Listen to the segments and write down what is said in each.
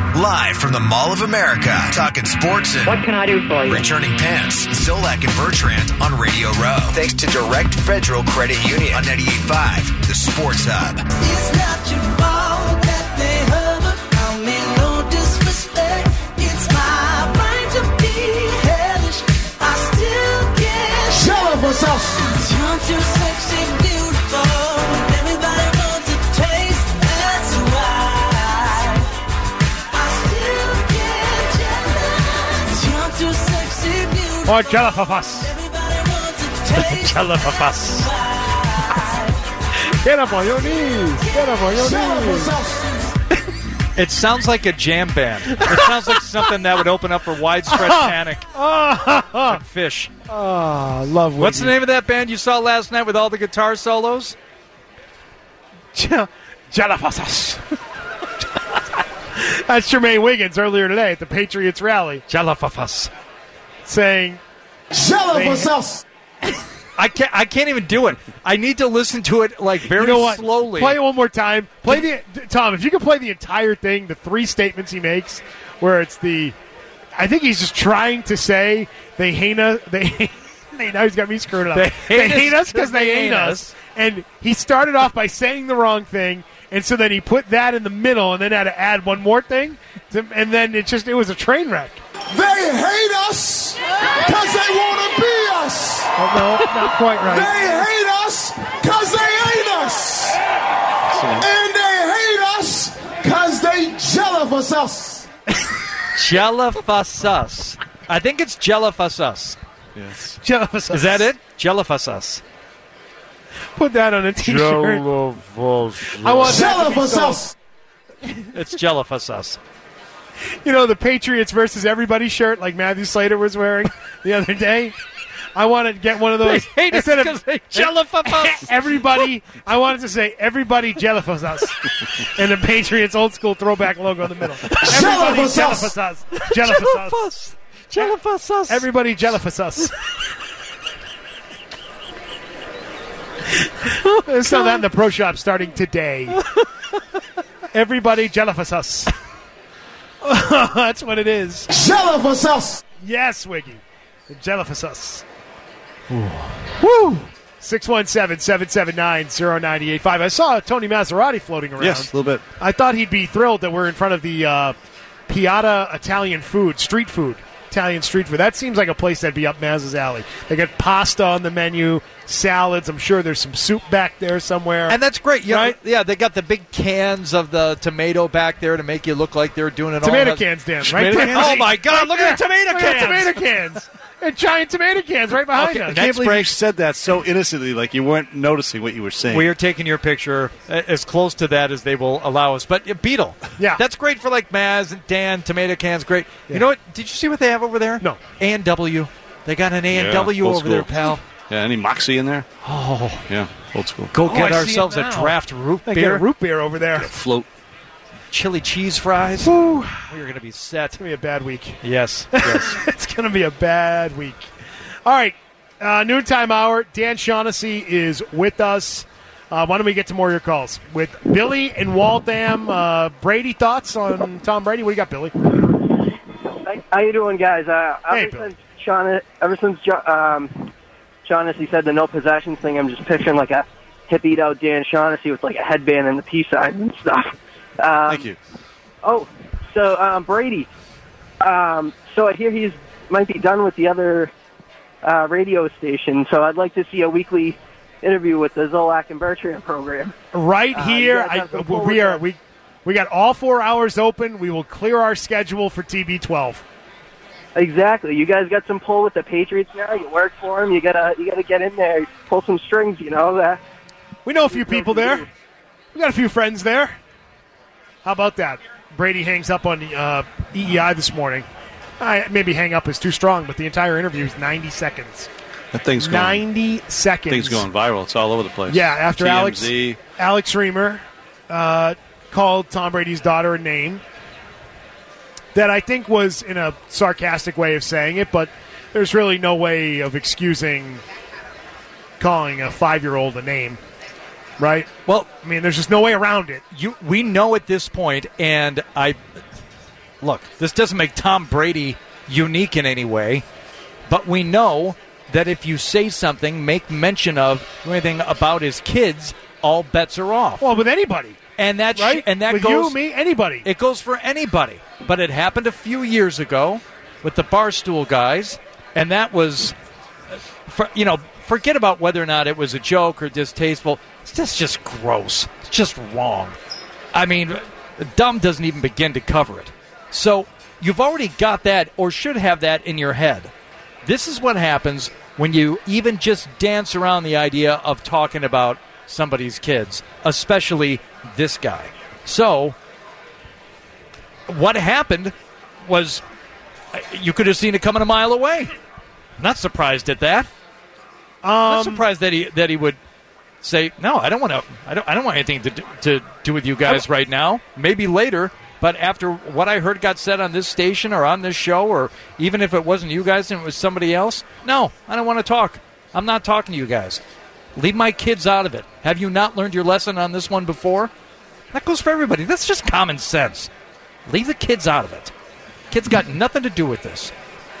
Live from the Mall of America, talking sports and what can I do for you? Returning pants, Zolak and Bertrand on Radio Row. Thanks to Direct Federal Credit Union on 98.5, the Sports Hub. It's not your fault that they hurt around me, no disrespect. It's my right to be hellish. I still get jealous of us. You're too sexy, beautiful. Everybody wants a taste. That's why I still get jealous. You're too sexy, beautiful. Or jealous of us. Everybody wants a taste. Jealous of us. Get up on your knees. Get up on your knees. It sounds like a jam band. It sounds like something that would open up for Widespread Panic. Like Fish. Oh, love Wiggy. What's the name of that band you saw last night with all the guitar solos? Jalafasas. That's Jermaine Wiggins earlier today at the Patriots rally. Jalafafas. Saying, Jalafasas. I can't even do it. I need to listen to it like very slowly. Play it one more time. Tom, if you could play the entire thing, the three statements he makes, where it's I think he's just trying to say they hate us. Now he's got me screwed up. They hate us because they ain't us. And he started off by saying the wrong thing, and so then he put that in the middle, and then had to add one more thing, and then it was a train wreck. They hate us because they want to be us. Oh, no, not quite right. They hate us because they ain't us. And they hate us because they jealous of us. Jelafasas. I think it's Jelafasas. Yes. Jelafasas. Is that it? Jelafasas. Put that on a t-shirt. Jelafasas. I want Jelafasas. It's Jelafasas. You know, the Patriots versus everybody shirt like Matthew Slater was wearing the other day? I wanted to get one of those. They hate us because they Jelafasas. Everybody, I wanted to say everybody Jelafasas. And the Patriots old school throwback logo in the middle. Everybody Jelafasas. Jelafasas. Jelafasas. Everybody Jelafasas. So that in the pro shop starting today. Everybody Jelafasas. That's what it is. Jelafasas. Yes, Wiggy. Jelafasas. Woo! 617-779-0985. I saw Tony Maserati floating around. Yes, a little bit. I thought he'd be thrilled that we're in front of the Piatta Italian food, street food. Italian street food. That seems like a place that'd be up Maz's alley. They got pasta on the menu, salads. I'm sure there's some soup back there somewhere. And that's great. Right? Yeah, they got the big cans of the tomato back there to make you look like they're doing it tomato all. cans, Dan, right? Oh, my God. Look at the tomato Look cans. at the tomato cans. And giant tomato cans right behind us. I can't believe you said that so innocently, like you weren't noticing what you were saying. We are taking your picture as close to that as they will allow us. But Beetle, yeah, that's great for like Maz and Dan. Tomato cans, great. Yeah. You know what? Did you see what they have over there? No. A&W. They got an A&W over there, pal. Yeah, any Moxie in there? Oh, yeah, old school. Go get ourselves a draft root beer. Get a root beer over there. Float. Chili cheese fries. Woo. We're going to be set. It's going to be a bad week. Yes. It's going to be a bad week. All right, noontime hour. Dan Shaughnessy is with us. Why don't we get to more of your calls? With Billy and Waltham. Brady, thoughts on Tom Brady? What do you got, Billy? How you doing, guys? Hey, Ever since Shaughnessy said the no possessions thing, I'm just picturing like a hippied-out Dan Shaughnessy with like a headband and the peace sign and stuff. Thank you. Oh, so Brady. So I hear might be done with the other radio station, so I'd like to see a weekly interview with the Zolak and Bertrand program. Right here, we got all 4 hours open. We will clear our schedule for TB12. Exactly. You guys got some pull with the Patriots now. You work for them. You gotta get in there, pull some strings. You know. We know a few people there. We got a few friends there. How about that? Brady hangs up on EEI this morning. Maybe hang up is too strong, but the entire interview is 90 seconds. That thing's going 90 seconds. Thing's going viral. It's all over the place. Yeah, after TMZ. Alex Reamer called Tom Brady's daughter a name that I think was in a sarcastic way of saying it, but there's really no way of excusing calling a 5-year-old a name, right? Well, I mean, there's just no way around it. We know at this point, and look, this doesn't make Tom Brady unique in any way, but we know that if you say something, make mention of anything about his kids, all bets are off. Well, with anybody. And that right? and that with goes, you, me, anybody. It goes for anybody. But it happened a few years ago with the Barstool guys, and that was, forget about whether or not it was a joke or distasteful. It's just gross. It's just wrong. I mean, dumb doesn't even begin to cover it. So you've already got that, or should have that in your head. This is what happens when you even just dance around the idea of talking about somebody's kids, especially this guy. So what happened was you could have seen it coming a mile away. Not surprised at that. Not surprised that he would say, no, I don't want anything to do with you guys right now. Maybe later, but after what I heard got said on this station or on this show, or even if it wasn't you guys and it was somebody else, no, I don't want to talk. I'm not talking to you guys. Leave my kids out of it. Have you not learned your lesson on this one before? That goes for everybody. That's just common sense. Leave the kids out of it. Kids got nothing to do with this.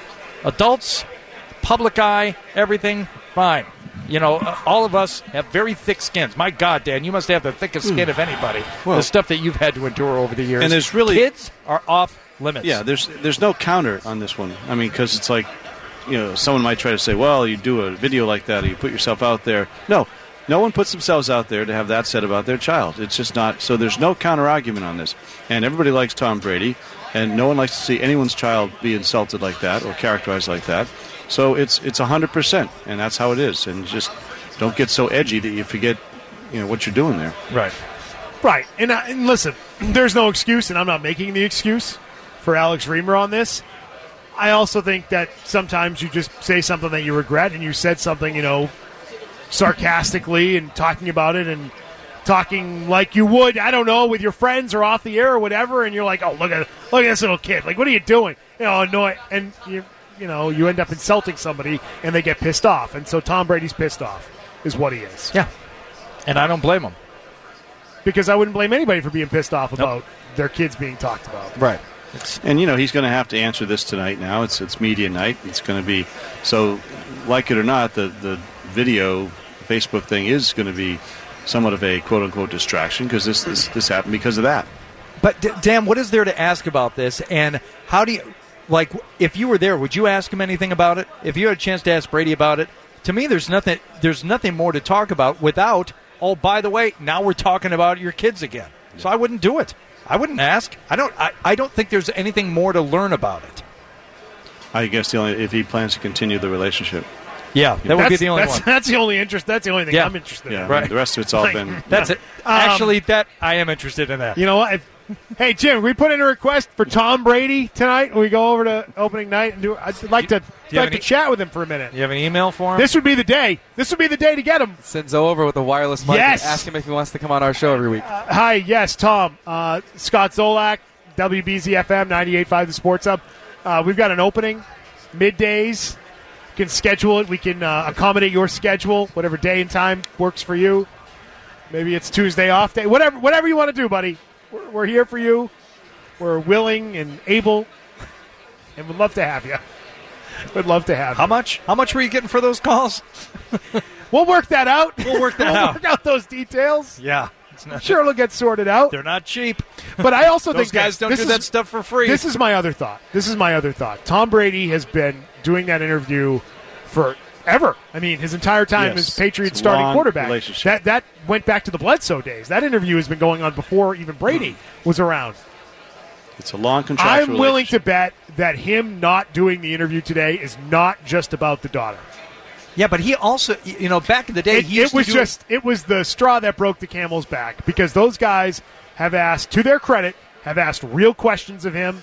Adults, public eye, everything, fine. All of us have very thick skins. My God, Dan, you must have the thickest skin of anybody. Well, the stuff that you've had to endure over the years. And there's really kids are off limits. Yeah, there's no counter on this one. I mean, because it's like, someone might try to say, well, you do a video like that, or you put yourself out there. No one puts themselves out there to have that said about their child. It's just not. So there's no counter argument on this. And everybody likes Tom Brady, and no one likes to see anyone's child be insulted like that or characterized like that. So it's 100%, and that's how it is. And just don't get so edgy that you forget, what you're doing there. Right. And listen, there's no excuse, and I'm not making the excuse for Alex Reamer on this. I also think that sometimes you just say something that you regret, and you said something, sarcastically and talking about it and talking like you would, I don't know, with your friends or off the air or whatever, and you're like, oh, look at this little kid. Like, what are you doing? Annoy. And you end up insulting somebody, and they get pissed off. And so Tom Brady's pissed off is what he is. Yeah. And I don't blame him. Because I wouldn't blame anybody for being pissed off about their kids being talked about. Right. And, he's going to have to answer this tonight now. It's media night. It's going to be, so like it or not, the video Facebook thing is going to be somewhat of a quote-unquote distraction because this happened because of that. But, Dan, what is there to ask about this? And how do you, if you were there, would you ask him anything about it? If you had a chance to ask Brady about it? To me, there's nothing more to talk about without, oh, by the way, now we're talking about your kids again. Yeah. So I wouldn't do it. I wouldn't ask. I don't think there's anything more to learn about it. I guess if he plans to continue the relationship. Yeah, that would be the only one. That's the only interest. That's the only thing I'm interested in. Right. The rest of it's all been. That's it. Actually, I am interested in that. You know what? Hey, Jim, we put in a request for Tom Brady tonight when we go over to opening night and I'd like to chat with him for a minute. You have an email for him? This would be the day. This would be the day to get him. Send Zoe over with a wireless mic and ask him if he wants to come on our show every week. Hi, yes, Tom. Scott Zolak, WBZ-FM, 98.5 The Sports Hub. We've got an opening, middays. You can schedule it. We can accommodate your schedule, whatever day and time works for you. Maybe it's Tuesday off day. Whatever you want to do, buddy. We're here for you. We're willing and able, and would love to have you. Would love to have you. How much? How much were you getting for those calls? We'll work that out. We'll work out those details. Yeah. I'm sure it'll get sorted out. They're not cheap. But I also those think guys don't do that stuff for free. This is my other thought. Tom Brady has been doing that interview forever. I mean, his entire time as Patriots starting quarterback. That went back to the Bledsoe days. That interview has been going on before even Brady was around. It's a long contractual I'm willing to bet that him not doing the interview today is not just about the daughter. Yeah, but he also, back in the day, it was the straw that broke the camel's back because those guys have asked, to their credit, real questions of him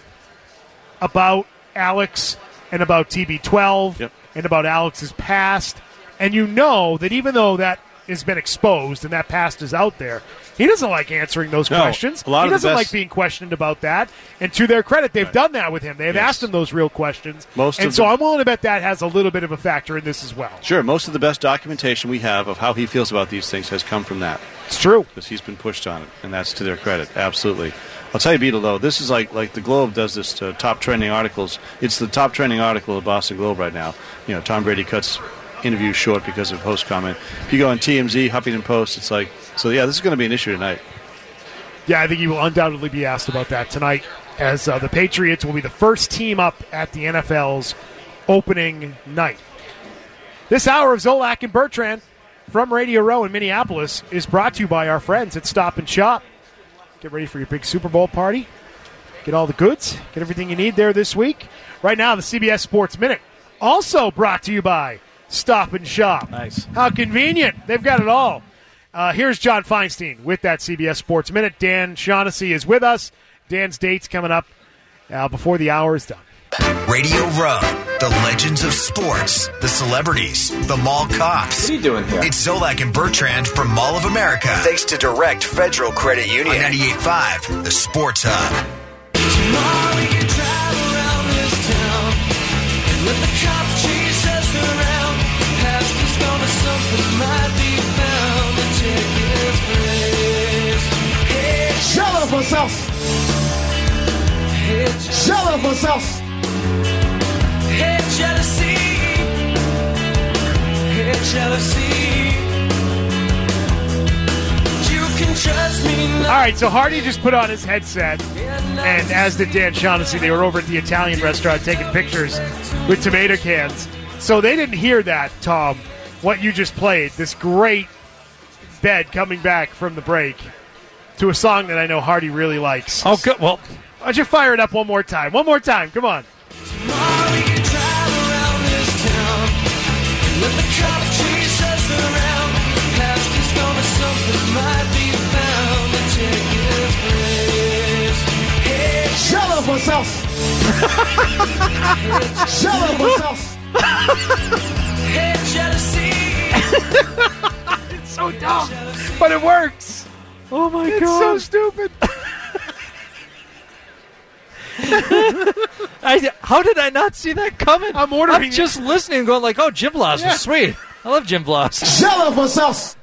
about Alex and about TB12 and about Alex's past. And you know that even though that has been exposed and that past is out there, he doesn't like answering those questions. He doesn't like being questioned about that. And to their credit, they've done that with him. They've asked him those real questions. I'm willing to bet that has a little bit of a factor in this as well. Sure. Most of the best documentation we have of how he feels about these things has come from that. It's true. Because he's been pushed on it, and that's to their credit. Absolutely. I'll tell you, Beetle, though, this is like the Globe does this top trending articles. It's the top trending article of Boston Globe right now. Tom Brady cuts interviews short because of host comment. If you go on TMZ, Huffington Post, it's like, so yeah, this is going to be an issue tonight. Yeah, I think he will undoubtedly be asked about that tonight, as the Patriots will be the first team up at the NFL's opening night. This hour of Zolak and Bertrand from Radio Row in Minneapolis is brought to you by our friends at Stop and Shop. Get ready for your big Super Bowl party. Get all the goods. Get everything you need there this week. Right now, the CBS Sports Minute, also brought to you by Stop and Shop. Nice. How convenient. They've got it all. Here's John Feinstein with that CBS Sports Minute. Dan Shaughnessy is with us. Dan's date's coming up before the hour is done. Radio Row, the legends of sports, the celebrities, the mall cops. What are you doing here? It's Zolak and Bertrand from Mall of America. Thanks to Direct Federal Credit Union. On 98.5, the Sports Hub. Tomorrow we can drive around this town and let the cops chase us around. Past us gonna something might be found to take his place. Hey, Jealous of us. hey, Jealous of us. hey, jealousy. Hey, jealousy. You can trust me now. All right, so Hardy just put on his headset, and as did Dan Shaughnessy. They were over at the Italian restaurant taking pictures with tomato cans. So they didn't hear that, Tom, what you just played, this great bed coming back from the break to a song that I know Hardy really likes. Oh, good. Well, why don't you fire it up one more time? One more time. Come on. Tomorrow we can drive around this town and let the cops chase us around. Past us gonna something might be found to take his place. Hey, Jealous of us. Jealous of us. hey, jealousy. It's so dumb, but it works. oh my It's God. so stupid. How did I not see that coming? I'm ordering I'm just listening and going like, oh, Jim Bloss Yeah. was sweet. I love Jim Bloss. Jealous of us.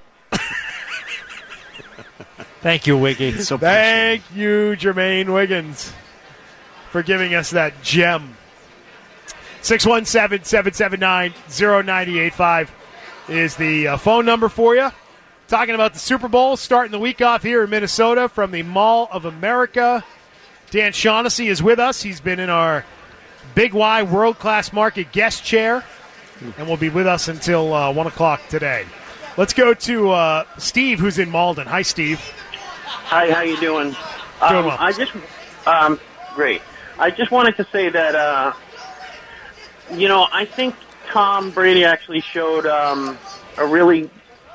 Thank you, Wiggy. So Thank you, Jermaine Wiggins, for giving us that gem. 617-779-0985 is the phone number for you. Talking about the Super Bowl, starting the week off here in Minnesota from the Mall of America. Dan Shaughnessy is with us. He's been in our Big Y World-Class Market guest chair and will be with us until 1 o'clock today. Let's go to Steve, who's in Malden. Hi, Steve. Hi, how you doing? Doing well. I just, great. I just wanted to say that, I think Tom Brady actually showed a really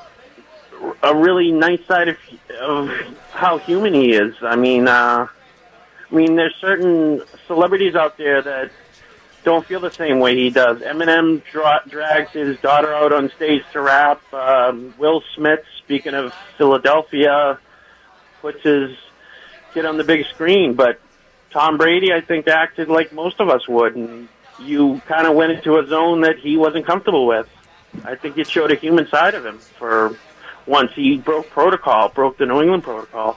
nice side of how human he is. I mean, there's certain celebrities out there that don't feel the same way he does. Eminem drags his daughter out on stage to rap. Will Smith, speaking of Philadelphia, puts his kid on the big screen. But Tom Brady, I think, acted like most of us would, and you kind of went into a zone that he wasn't comfortable with. I think it showed a human side of him for once. He broke the New England protocol.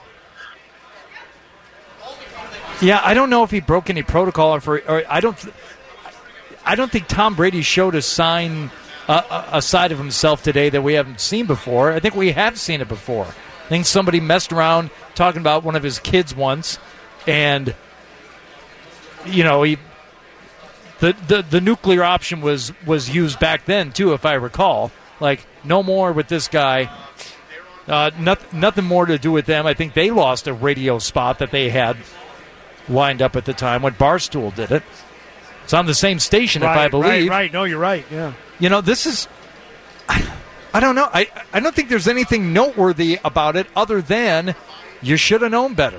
Yeah, I don't know if he broke any protocol or I don't think Tom Brady showed a side of himself today that we haven't seen before. I think we have seen it before. I think somebody messed around talking about one of his kids once, and the nuclear option was used back then too, if I recall. Like, no more with this guy. Nothing more to do with them. I think they lost a radio spot that they had lined up at the time when Barstool did it. It's on the same station, if I believe. Right. No, you're right. Yeah. This is... I don't know. I don't think there's anything noteworthy about it other than you should have known better.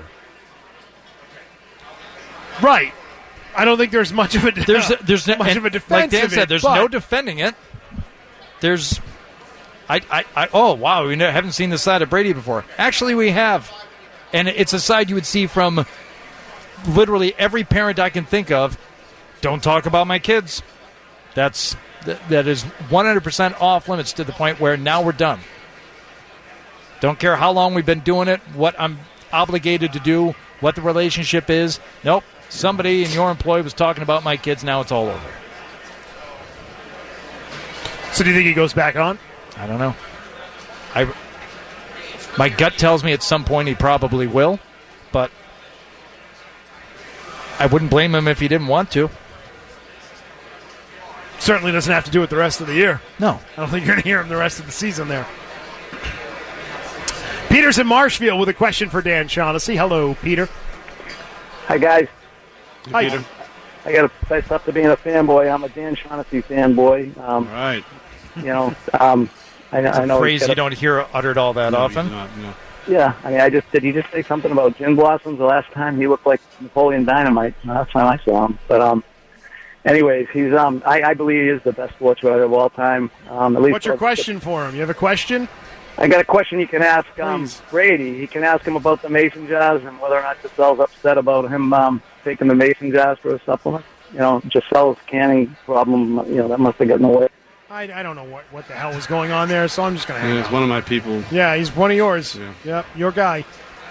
Right. I don't think there's much of a There's much of a defense. Like Dan of said, it, there's but no defending it. There's... oh, wow, we haven't seen this side of Brady before. Actually, we have. And it's a side you would see from literally every parent I can think of. Don't talk about my kids. That is 100% off limits to the point where now we're done. Don't care how long we've been doing it, what I'm obligated to do, what the relationship is. Nope. Somebody in your employ was talking about my kids. Now it's all over. So do you think he goes back on? I don't know. My gut tells me at some point he probably will, but I wouldn't blame him if he didn't want to. Certainly doesn't have to do it the rest of the year. No. I don't think you're going to hear him the rest of the season there. Peter's in Marshfield with a question for Dan Shaughnessy. Hello, Peter. Hi, guys. Hi. Peter. I got to face up to being a fanboy. I'm a Dan Shaughnessy fanboy. All right. You know, I know. Phrase you don't hear uttered all that often. No. Yeah, I mean, did he just say something about gin blossoms the last time? He looked like Napoleon Dynamite. No, that's time I saw him. But anyways, he's I believe he is the best sports writer of all time. At least. What's your question for him? You have a question? I got a question you can ask Please. Brady. You can ask him about the Mason jars and whether or not Gisele's upset about him taking the Mason jars for a supplement. You know, Gisele's canning problem, you know, that must have gotten away. I don't know what the hell was going on there, so I'm just going to hang He's out. one of my people. Yeah, he's one of yours. Yeah. Yep, your guy.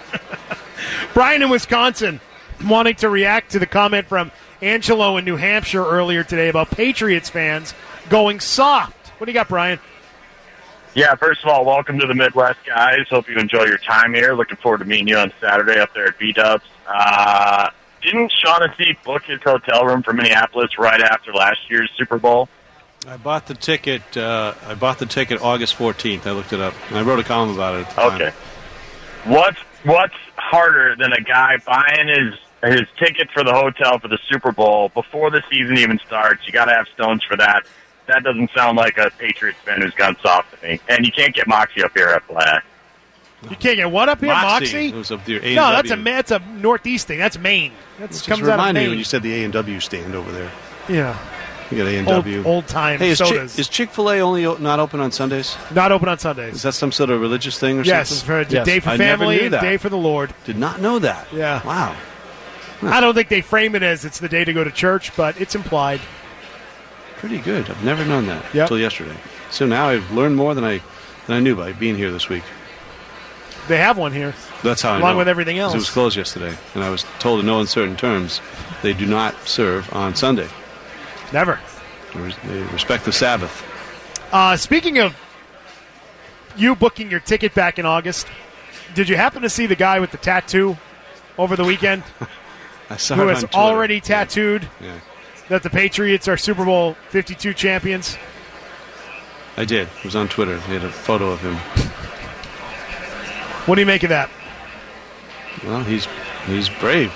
Brian in Wisconsin wanting to react to the comment from Angelo in New Hampshire earlier today about Patriots fans going soft. What do you got, Brian? Yeah, first of all, welcome to the Midwest, guys. Hope you enjoy your time here. Looking forward to meeting you on Saturday up there at B-Dubs. Didn't Shaughnessy book his hotel room for Minneapolis right after last year's Super Bowl? I bought the ticket. August 14th. I looked it up, and I wrote a column about it. At the Okay. time. What's harder than a guy buying his ticket for the hotel for the Super Bowl before the season even starts? You got to have stones for that. That doesn't sound like a Patriots fan who's gone soft to me. And you can't get Moxie up here at Black. You can't get what up here, Moxie? It was up there. No, that's a Northeast thing. That's Maine. That Just comes out of remind me Maine. when you said the A&W stand over there. Yeah. You got A&W. Old time Hey, sodas. is Chick-fil-A only not open on Sundays? Not open on Sundays. Is that some sort of religious thing or Yes, something? for a day for I never family knew and that. day for the Lord. Did not know that. Yeah. Wow. I don't think they frame it as it's the day to go to church, but it's implied. Pretty good. I've never known that Yep. until yesterday. So now I've learned more than I knew by being here this week. They have one here. That's how I Along know. with everything 'Cause else. It was closed yesterday, and I was told in no uncertain terms they do not serve on Sunday. Never. They respect the Sabbath. Speaking of you booking your ticket back in August, did you happen to see the guy with the tattoo over the weekend I saw who it has on Twitter. already tattooed Yeah. that the Patriots are Super Bowl 52 champions? I did. It was on Twitter. They had a photo of him. What do you make of that? Well, he's brave.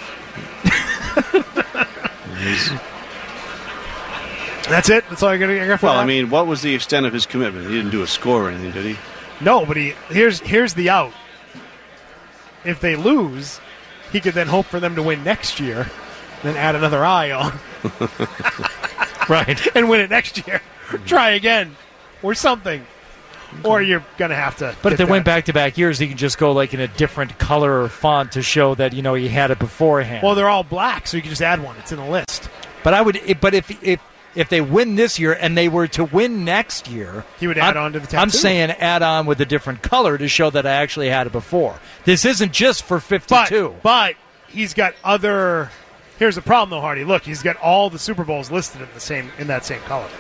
That's it? That's all you're going to get for Well, that? I mean, what was the extent of his commitment? He didn't do a score or anything, did he? No, but here's the out. If they lose, he could then hope for them to win next year, then add another eye on. Right. And win it next year. Try again. Or something. Or you're going to have to. But if get they went that. back-to-back years, he can just go like in a different color or font to show that, you know, he had it beforehand. Well, they're all black, so you can just add one. It's in the list. But if they win this year and they were to win next year, He would add on to the tattoo. I'm saying add on with a different color to show that I actually had it before. This isn't just for 52. But he's got other. Here's the problem, though, Hardy. Look, he's got all the Super Bowls listed in that same color.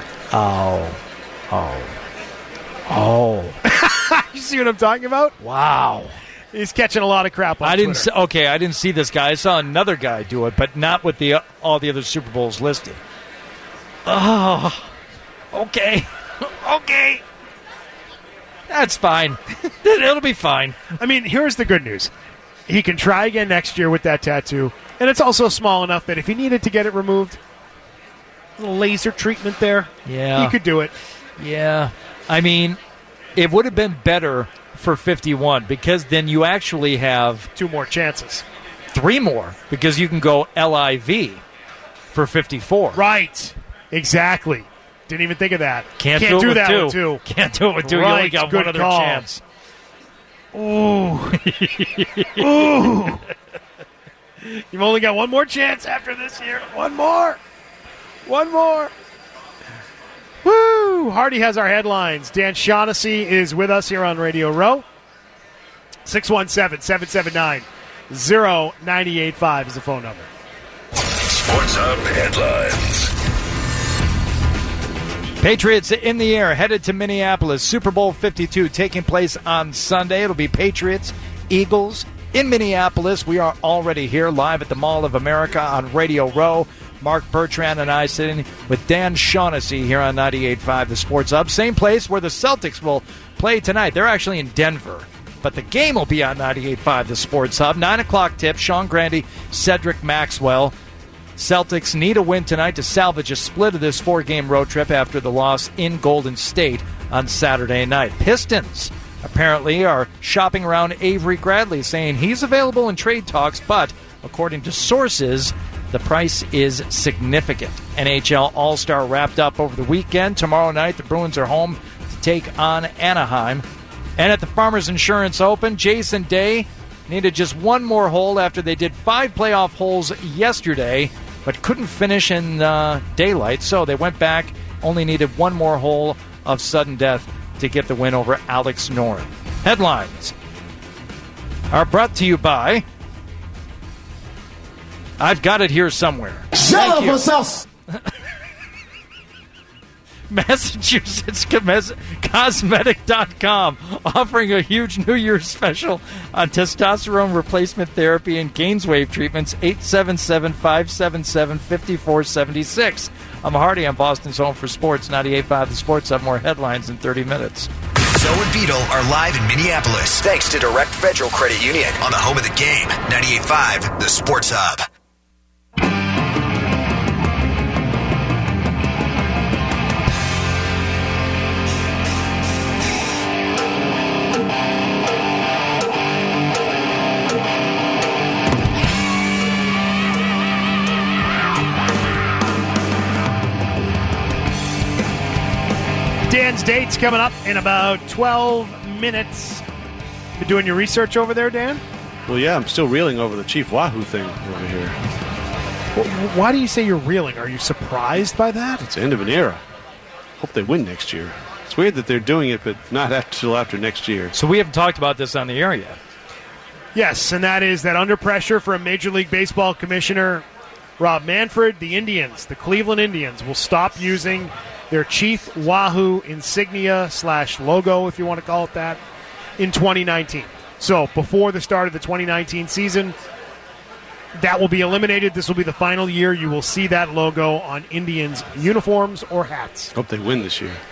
Oh. You see what I'm talking about? Wow. He's catching a lot of crap on I didn't Twitter. I didn't see this guy. I saw another guy do it, but not with all the other Super Bowls listed. Oh. Okay. Okay. That's fine. It'll be fine. I mean, here's the good news. He can try again next year with that tattoo, and it's also small enough that if he needed to get it removed, a little laser treatment there, Yeah. he could do it. Yeah. I mean, it would have been better for 51 because then you actually have 2 more chances. 3 more because you can go LIV for 54. Right. Exactly. Didn't even think of that. Can't do do it that with with 2. Can't do it with 2. You only Right, got good one other call. chance. Ooh. Ooh. You've only got one more chance after this year. One more. Woo! Hardy has our headlines. Dan Shaughnessy is with us here on Radio Row. 617-779-0985 is the phone number. Sports Hub headlines. Patriots in the air, headed to Minneapolis. Super Bowl 52 taking place on Sunday. It'll be Patriots, Eagles in Minneapolis. We are already here live at the Mall of America on Radio Row. Mark Bertrand and I sitting with Dan Shaughnessy here on 98.5 The Sports Hub. Same place where the Celtics will play tonight. They're actually in Denver, but the game will be on 98.5 The Sports Hub. 9 o'clock tip, Sean Grandy, Cedric Maxwell. Celtics need a win tonight to salvage a split of this 4-game road trip after the loss in Golden State on Saturday night. Pistons apparently are shopping around Avery Bradley, saying he's available in trade talks, but according to sources, the price is significant. NHL All-Star wrapped up over the weekend. Tomorrow night, the Bruins are home to take on Anaheim. And at the Farmers Insurance Open, Jason Day needed just one more hole after they did 5 playoff holes yesterday, but couldn't finish in daylight. So they went back, only needed one more hole of sudden death to get the win over Alex Noren. Headlines are brought to you by... I've got it here somewhere. Thank you. Massachusetts Cosmetic.com offering a huge New Year's special on testosterone replacement therapy and Gainswave treatments. 877-577-5476. I'm Hardy. I'm Boston's home for sports. 98.5 The Sports Hub. More headlines in 30 minutes. Zoe and Beetle are live in Minneapolis thanks to Direct Federal Credit Union on the home of the game. 98.5 The Sports Hub. Dan's date's coming up in about 12 minutes. You doing your research over there, Dan? Well, yeah, I'm still reeling over the Chief Wahoo thing over here. Why do you say you're reeling? Are you surprised by that? It's the end of an era. Hope they win next year. It's weird that they're doing it, but not until after next year. So we haven't talked about this on the air yet. Yes, and that is that under pressure from Major League Baseball Commissioner Rob Manfred, the Cleveland Indians, will stop using their Chief Wahoo insignia / logo, if you want to call it that, in 2019. So before the start of the 2019 season, that will be eliminated. This will be the final year you will see that logo on Indians uniforms or hats. Hope they win this year.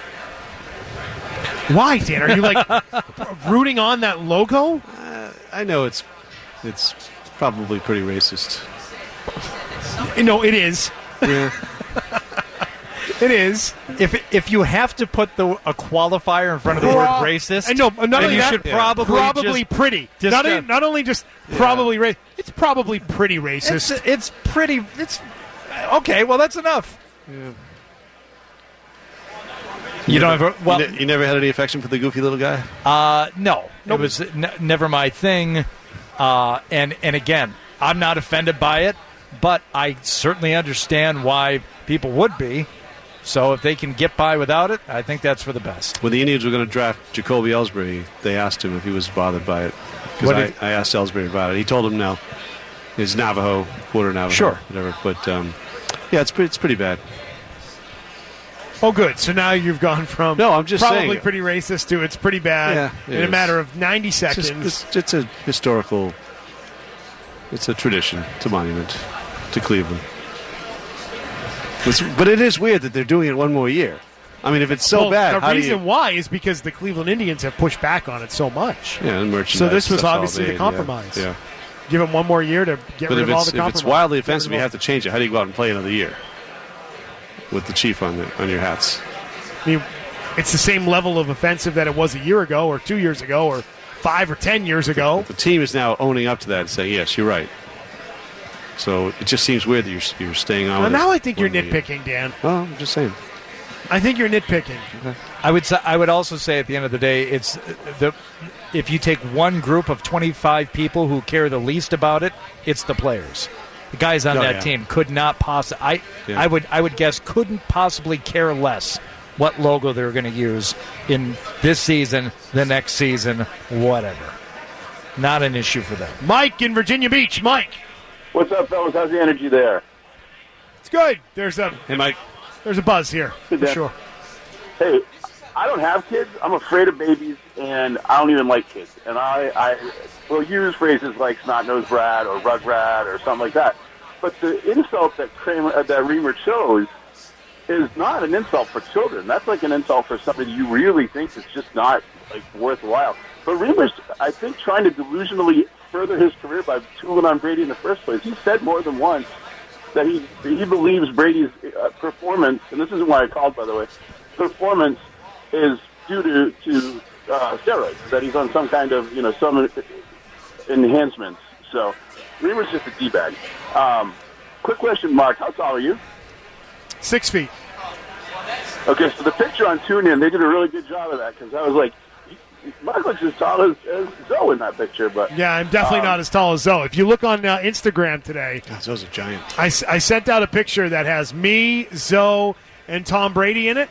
Why, Dan? Are you rooting on that logo? I know it's probably pretty racist. No, it is. Yeah. It is. If you have to put a qualifier in front of the word racist, I know. Not only you that, should probably pretty. Not only just probably racist. It's probably pretty racist. It's pretty. It's okay. Well, that's enough. Yeah. You don't have you never had any affection for the goofy little guy? No. Nope. It was never my thing. And again, I'm not offended by it, but I certainly understand why people would be. So if they can get by without it, I think that's for the best. When the Indians were going to draft Jacoby Ellsbury, they asked him if he was bothered by it. Because I asked Ellsbury about it. He told them no. He's Navajo, quarter Navajo, sure, whatever. But yeah, it's pretty bad. Oh, good. So now you've gone from I'm just probably saying, pretty racist to it's pretty bad in a matter of 90 seconds. It's a historical. It's a tradition. It's a monument to Cleveland. But it is weird that they're doing it one more year. I mean, if it's so bad, the reason why is because the Cleveland Indians have pushed back on it so much. Yeah, and merchandise. So this was obviously the compromise. Yeah. Give them one more year to get rid of all the compromise. If it's wildly offensive, you have to change it. How do you go out and play another year with the Chief on your hats? I mean, it's the same level of offensive that it was a year ago or 2 years ago or 5 or 10 years ago. The team is now owning up to that and saying, yes, you're right. So it just seems weird that you're staying on with it. Now I think you're nitpicking, Dan. Well, I'm just saying. I think you're nitpicking. Okay. I would also say at the end of the day, it's if you take one group of 25 people who care the least about it, it's the players. The guys on that team could not possibly. I would guess couldn't possibly care less what logo they're going to use in this season, the next season, whatever. not an issue for them. Mike in Virginia Beach. Mike. What's up, fellas? How's the energy there? It's good. There's a buzz here, for Yeah. sure. Hey, I don't have kids. I'm afraid of babies, and I don't even like kids. And I will use phrases like snot-nosed Brad or rugrat or something like that. But the insult that Reamer chose is not an insult for children. That's like an insult for somebody you really think is just not like worthwhile. But Reamer's, I think, trying to delusionally further his career by tooling on Brady in the first place. He said more than once that he believes Brady's performance, and this isn't why I called, by the way, performance is due to steroids, that he's on some kind of, some enhancements. So Reamer's just a D-bag. Quick question, Mark. How tall are you? 6 feet. Okay, so the picture on TuneIn, they did a really good job of that, because I was like, Mark looks as tall as Zoe in that picture. But Yeah, I'm definitely not as tall as Zoe. If you look on Instagram today, Zoe's a giant. I sent out a picture that has me, Zoe, and Tom Brady in it.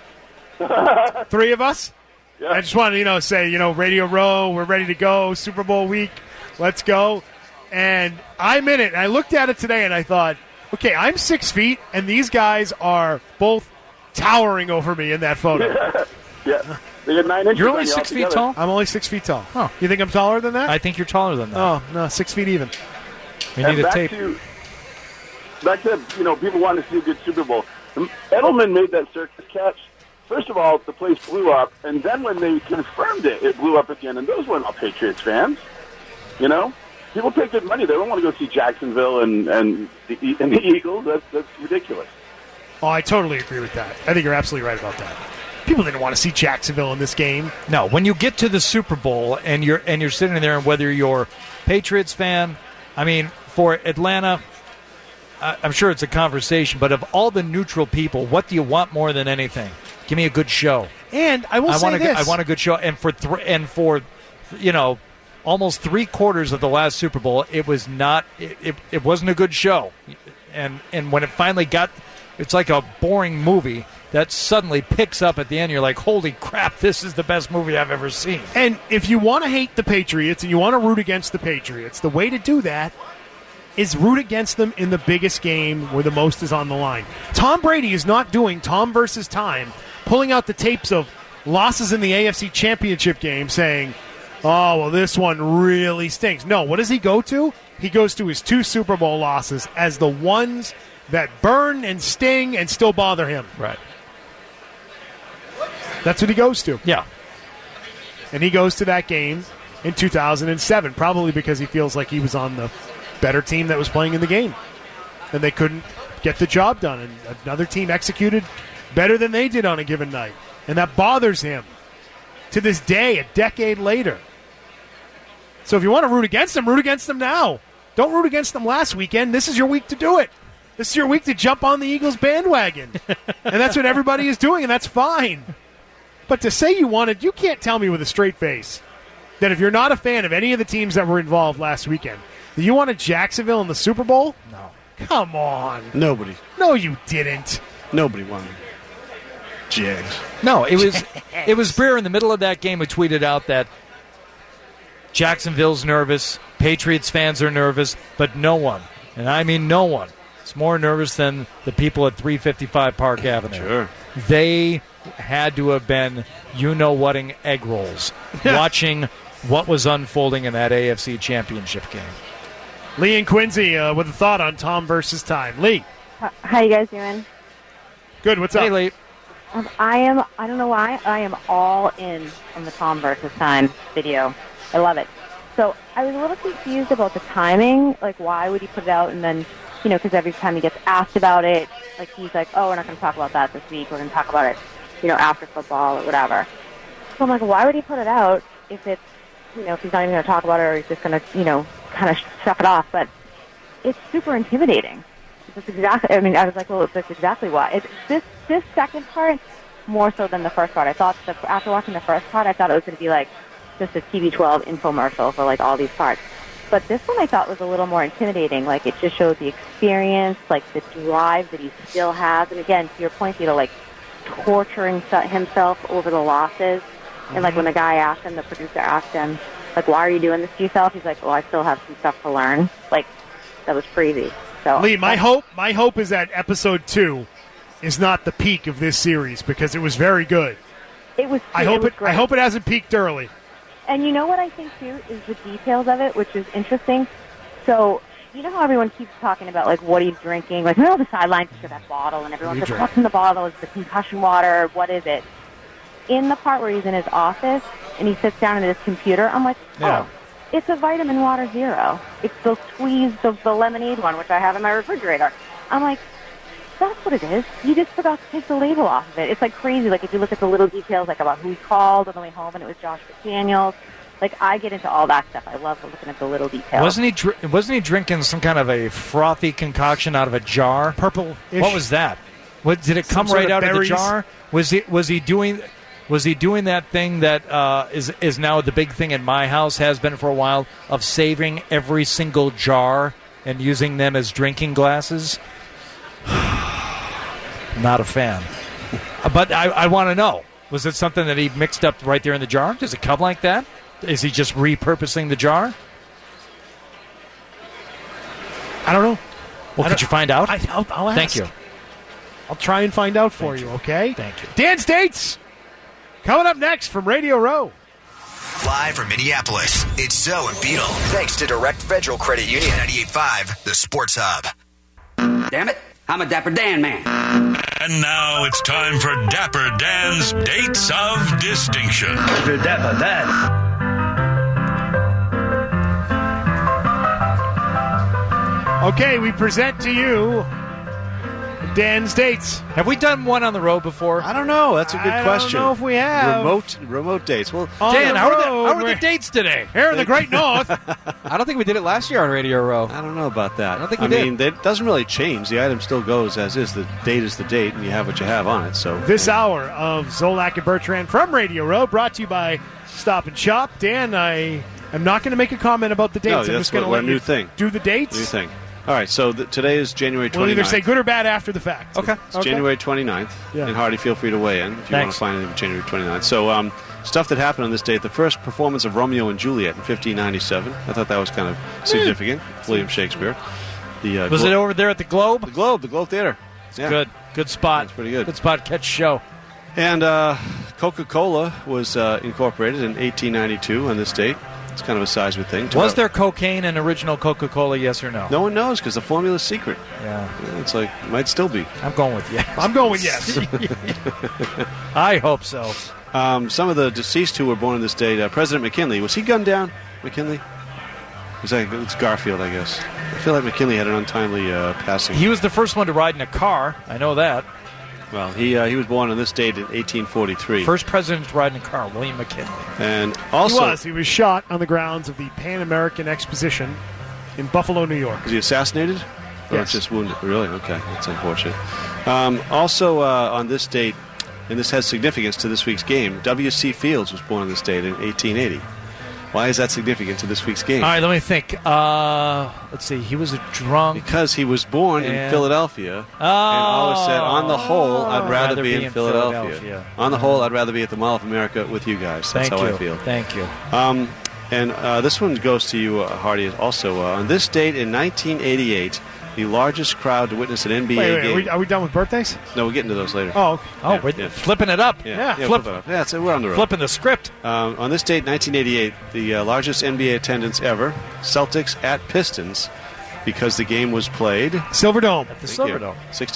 3 of us. Yeah. I just wanted to, say, Radio Row, we're ready to go. Super Bowl week, let's go. And I'm in it. And I looked at it today, and I thought, okay, I'm 6 feet, and these guys are both towering over me in that photo. Yeah. They got 9 inches. You're only on you 6 feet altogether. tall? I'm only 6 feet tall. Huh. You think I'm taller than that? I think you're taller than that. Oh, no, 6 feet even. We And need a back tape. Back to, people wanting to see a good Super Bowl. Edelman made that circus catch. First of all, the place blew up, and then when they confirmed it, it blew up again, and those weren't all Patriots fans. People pay good money. They don't want to go see Jacksonville and the Eagles. That's ridiculous. Oh, I totally agree with that. I think you're absolutely right about that. People didn't want to see Jacksonville in this game. No, when you get to the Super Bowl and you're sitting there, and whether you're Patriots fan, I mean, for Atlanta, I'm sure it's a conversation, but of all the neutral people, what do you want more than anything? Give me a good show. And I will say this. I want a good show. And for almost 3/4 of the last Super Bowl, it was not. It wasn't a good show. And when it finally got, it's like a boring movie that suddenly picks up at the end. You're like, holy crap, this is the best movie I've ever seen. And if you want to hate the Patriots and you want to root against the Patriots, the way to do that is root against them in the biggest game where the most is on the line. Tom Brady is not doing Tom versus Time, pulling out the tapes of losses in the AFC Championship game saying, oh, well, this one really stinks. No, what does he go to? He goes to his 2 Super Bowl losses as the ones that burn and sting and still bother him. Right. That's what he goes to. Yeah. And he goes to that game in 2007, probably because he feels like he was on the better team that was playing in the game. And they couldn't get the job done. And another team executed better than they did on a given night. And that bothers him to this day, a decade later. So if you want to root against them now. Don't root against them last weekend. This is your week to do it. This is your week to jump on the Eagles bandwagon. And that's what everybody is doing, and that's fine. But to say you can't tell me with a straight face that if you're not a fan of any of the teams that were involved last weekend, that you wanted Jacksonville in the Super Bowl? No. Come on. Nobody. No, you didn't. Nobody wanted Jags. No, it was Breer in the middle of that game who tweeted out that Jacksonville's nervous, Patriots fans are nervous, but no one, and I mean no one, is more nervous than the people at 355 Park Avenue. Sure. They had to have been you-know-whatting egg rolls watching what was unfolding in that AFC Championship game. Lee and Quincy with a thought on Tom versus Time. Lee. How you guys doing? Good, what's up? Hey, Lee. I don't know why, I am all in on the Tom versus Time video. I love it. So I was a little confused about the timing. Like, why would he put it out and then, because every time he gets asked about it, like, he's like, oh, we're not going to talk about that this week. We're going to talk about it, after football or whatever. So I'm like, why would he put it out if it's, if he's not even going to talk about it or he's just going to, kind of shut it off? But it's super intimidating. That's exactly, I was like, well, that's exactly why. This second part, more so than the first part. I thought after watching the first part, I thought it was going to be like just a TB12 infomercial for like all these parts. But this one I thought was a little more intimidating. Like, it just showed the experience, like the drive that he still has. And again, to your point, like torturing himself over the losses. And like when the guy asked him, the producer asked him, like, why are you doing this to yourself? He's like, well, I still have some stuff to learn. Like, that was crazy. So Lee, my hope is that episode 2 is not the peak of this series because it was very good. It was. I hope it hasn't peaked early. And you know what I think too is the details of it, which is interesting. So you know how everyone keeps talking about like what he's drinking, like the sidelines took that bottle, and everyone's like, what's in the bottle? Is the concussion water? What is it? In the part where he's in his office and he sits down at his computer, I'm like, oh, it's a Vitamin Water Zero. It's the squeeze of the lemonade one, which I have in my refrigerator. I'm like, that's what it is. You just forgot to take the label off of it. It's like crazy. Like if you look at the little details, like about who he called on the way home, and it was Josh McDaniels. Like I get into all that stuff. I love looking at the little details. Wasn't he drinking some kind of a frothy concoction out of a jar? Purple. What was that? What did it come right out of the jar? Was he doing that thing that is now the big thing in my house, has been for a while, of saving every single jar and using them as drinking glasses? Not a fan. But I want to know, was it something that he mixed up right there in the jar? Does it come like that? Is he just repurposing the jar? I don't know. Well, could you find out? I'll ask. Thank you. I'll try and find out for you, okay? Thank you. Dan's Dates coming up next from Radio Row. Live from Minneapolis, it's Zoe and Beetle. Thanks to Direct Federal Credit Union 98.5, the Sports Hub. Damn it, I'm a Dapper Dan man. And now it's time for Dapper Dan's Dates of Distinction. Dapper Dan. Okay, we present to you Dan's Dates. Have we done one on the road before? I don't know. That's a good question. I don't know if we have. Remote dates. Well, Dan, how are the dates today? Here in the Great North. I don't think we did it last year on Radio Row. I don't know about that. I don't think we did. I mean, it doesn't really change. The item still goes as is. The date is the date, and you have what you have on it. So this hour of Zolak and Bertrand from Radio Row, brought to you by Stop and Shop. Dan, I am not going to make a comment about the dates. No, I'm that's just going to let you do the dates. New thing. All right, so today is January 29th. We'll either say good or bad after the fact. Okay. It's January 29th. Yeah. And Hardy, feel free to weigh in if you want to find anything January 29th. So stuff that happened on this date, the first performance of Romeo and Juliet in 1597. I thought that was kind of significant. William Shakespeare. Was it over there at the Globe? The Globe Theater. Yeah. Good spot. That's pretty good. Good spot to catch a show. And Coca-Cola was incorporated in 1892 on this date. It's kind of a seismic thing. Was there cocaine in original Coca-Cola, yes or no? No one knows because the formula's secret. Yeah. It's like, might still be. I'm going with yes. I'm going with yes. I hope so. Some of the deceased who were born on this date, President McKinley, was he gunned down? McKinley? It's Garfield, I guess. I feel like McKinley had an untimely passing. He was the first one to ride in a car. I know that. Well, he was born on this date in 1843. First president to ride in a car, William McKinley. And also... He was shot on the grounds of the Pan American Exposition in Buffalo, New York. Was he assassinated? Or Yes. just wounded? Really? Okay, that's unfortunate. Also, on this date, and this has significance to this week's game, W.C. Fields was born on this date in 1880. Why is that significant to this week's game? All right, let me think. Let's see. He was a drunk. Because he was born in Philadelphia. And always said, on the whole, I'd rather be in Philadelphia. On the whole, I'd rather be at the Mall of America with you guys. That's how I feel. Thank you. And this one goes to you, Hardy, also. On this date in 1988, the largest crowd to witness an NBA game. Are we done with birthdays? No, we'll get into those later. Oh, okay. We're flipping it up. Flip it up. Yeah, we're on the road. Flipping the script. On this date, 1988, the largest NBA attendance ever, Celtics at Pistons, because the game was played. Silverdome. At the Silverdome.